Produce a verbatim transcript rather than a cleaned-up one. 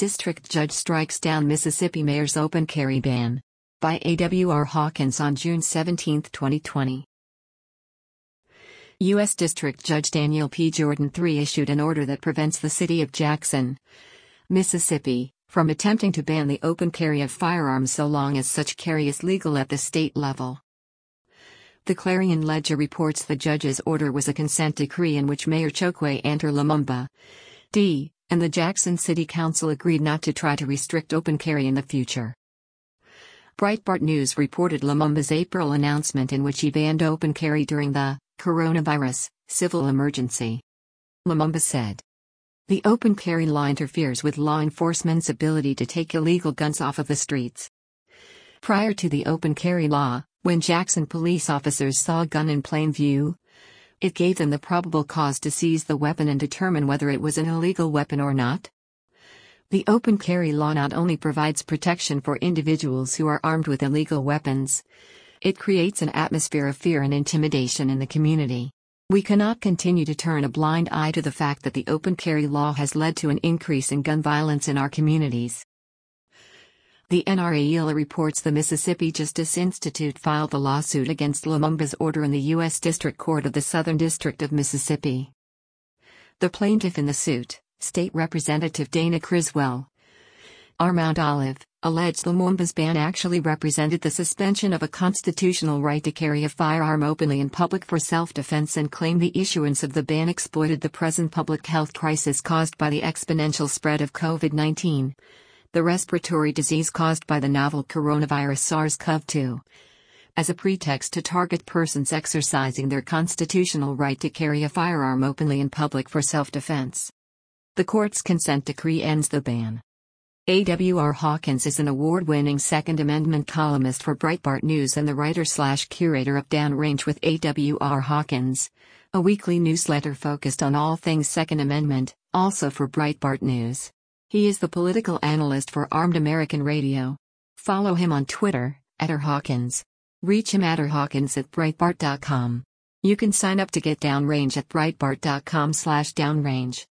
District Judge Strikes Down Mississippi Mayor's Open Carry Ban. By A W R Hawkins on June seventeenth, twenty twenty. U S District Judge Daniel P. Jordan the third issued an order that prevents the city of Jackson, Mississippi, from attempting to ban the open carry of firearms so long as such carry is legal at the state level. The Clarion Ledger reports the judge's order was a consent decree in which Mayor Chokwe Antor Lumumba, D, and the Jackson City Council agreed not to try to restrict open carry in the future. Breitbart News reported Lumumba's April announcement in which he banned open carry during the coronavirus civil emergency. Lumumba said, "The open carry law interferes with law enforcement's ability to take illegal guns off of the streets." Prior to the open carry law, when Jackson police officers saw a gun in plain view, it gave them the probable cause to seize the weapon and determine whether it was an illegal weapon or not. The open carry law not only provides protection for individuals who are armed with illegal weapons, it creates an atmosphere of fear and intimidation in the community. We cannot continue to turn a blind eye to the fact that the open carry law has led to an increase in gun violence in our communities. The N R A E L A reports the Mississippi Justice Institute filed a lawsuit against Lumumba's order in the U S District Court of the Southern District of Mississippi. The plaintiff in the suit, State Representative Dana Criswell, R. Mount Olive, alleged Lumumba's ban actually represented the suspension of a constitutional right to carry a firearm openly in public for self-defense and claimed the issuance of the ban exploited the present public health crisis caused by the exponential spread of COVID nineteen. The respiratory disease caused by the novel coronavirus SARS CoV two, as a pretext to target persons exercising their constitutional right to carry a firearm openly in public for self-defense. The court's consent decree ends the ban. A W R Hawkins is an award-winning Second Amendment columnist for Breitbart News and the writer-slash-curator of Downrange with A W R Hawkins, a weekly newsletter focused on all things Second Amendment, also for Breitbart News. He is the political analyst for Armed American Radio. Follow him on Twitter, at R Hawkins. Reach him at r hawkins at breitbart dot com. You can sign up to get Downrange at breitbart dot com slash downrange.